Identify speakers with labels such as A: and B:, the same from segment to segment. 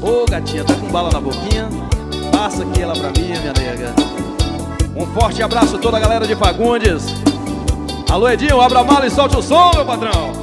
A: Ô gatinha, tá com bala na boquinha? Passa aqui ela pra mim, minha nega. Um forte abraço a toda a galera de Fagundes. Alô Edinho, abra a mala e solte o som, meu patrão.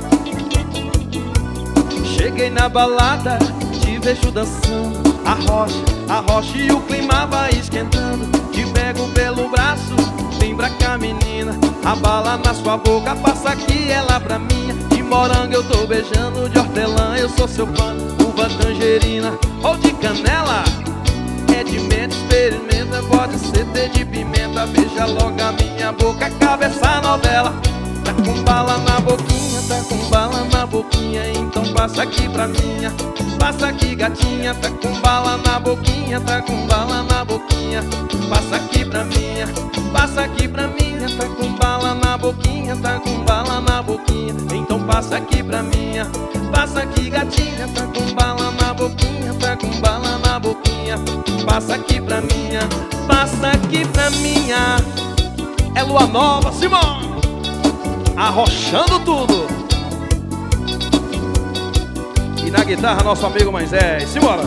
A: Cheguei na balada, te vejo dançando. A rocha e o clima vai esquentando. Te pego pelo braço, vem pra cá menina. A bala na sua boca, passa aqui ela pra minha. De morango eu tô beijando, de hortelã eu sou seu fã. Uva, tangerina ou de canela, é de menta, experimenta, pode ser de pimenta. Beija logo a minha boca, acaba essa novela. Tá com bala na boquinha, tá com bala na boquinha, então passa aqui pra minha. Passa aqui gatinha, tá com bala na boquinha, tá com bala na boquinha. Passa aqui pra minha, passa aqui pra minha, tá com bala na boquinha, tá com bala na boquinha, então passa aqui pra minha. Passa aqui gatinha, tá com bala na boquinha, tá com bala na boquinha. Passa aqui pra minha, passa aqui pra minha. É lua nova, Simão, arrochando tudo. E na guitarra nosso amigo Moisés, simbora.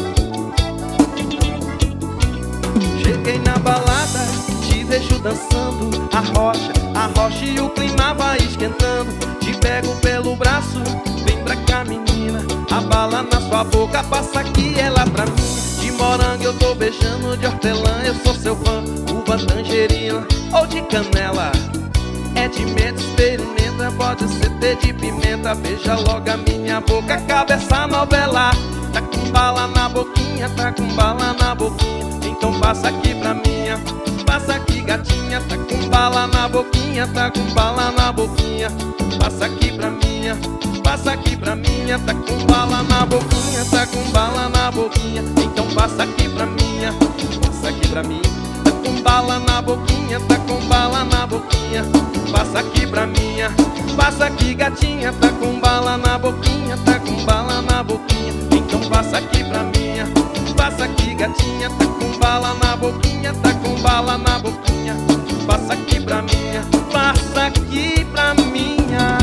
A: Cheguei na balada, te vejo dançando. A rocha e o clima vai esquentando. Te pego pelo braço, vem pra cá menina. A bala na sua boca, passa aqui ela pra mim. De morango eu tô beijando, de hortelã eu sou seu fã. Uva, tangerina ou de canela, é de menta, experimenta, pode ser de pimenta. Beija logo a minha boca, acaba essa novela. Tá com bala na boquinha, tá com bala na boquinha, então passa aqui pra minha. Passa aqui gatinha, tá com bala na boquinha, tá com bala na boquinha. Passa aqui pra minha, passa aqui pra minha, tá com bala na boquinha, tá com bala na boquinha, então passa aqui pra minha. Passa aqui pra mim, tá com bala na boquinha, tá com bala na boquinha. Passa aqui pra minha, passa aqui gatinha, tá com bala na boquinha, tá com bala na boquinha, então passa aqui pra minha. Passa aqui gatinha, tá com bala na boquinha, tá com bala na boquinha. Passa aqui pra minha, passa aqui pra minha.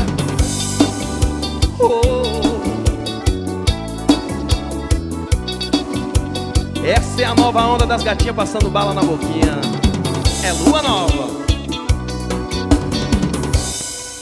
A: Oh. Essa é a nova onda das gatinhas passando bala na boquinha. É lua nova.